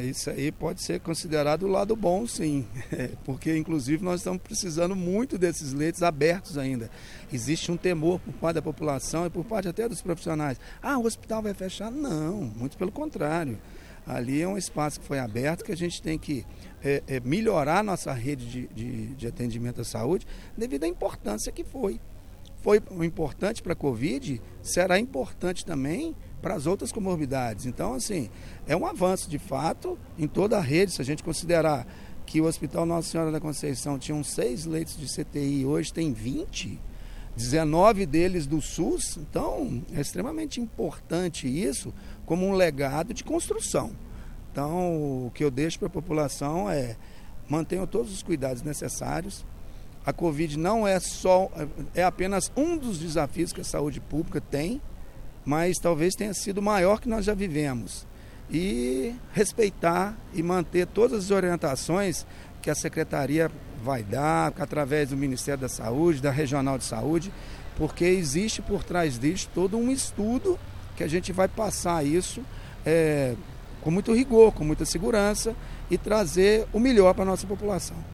isso aí pode ser considerado o lado bom, sim, porque inclusive nós estamos precisando muito desses leitos abertos ainda. Existe um temor por parte da população e por parte até dos profissionais. O hospital vai fechar? Não, muito pelo contrário. Ali é um espaço que foi aberto, que a gente tem que melhorar nossa rede de atendimento à saúde devido à importância que foi. Foi importante para a Covid, será importante também para as outras comorbidades. Então, assim, é um avanço de fato em toda a rede. Se a gente considerar que o Hospital Nossa Senhora da Conceição tinha 6 leitos de CTI, hoje tem 20, 19 deles do SUS. Então, é extremamente importante isso como um legado de construção. Então, o que eu deixo para a população é: mantenham todos os cuidados necessários. A Covid não é apenas um dos desafios que a saúde pública tem, mas talvez tenha sido o maior que nós já vivemos. E respeitar e manter todas as orientações que a Secretaria vai dar, através do Ministério da Saúde, da Regional de Saúde, porque existe por trás disso todo um estudo que a gente vai passar isso com muito rigor, com muita segurança e trazer o melhor para a nossa população.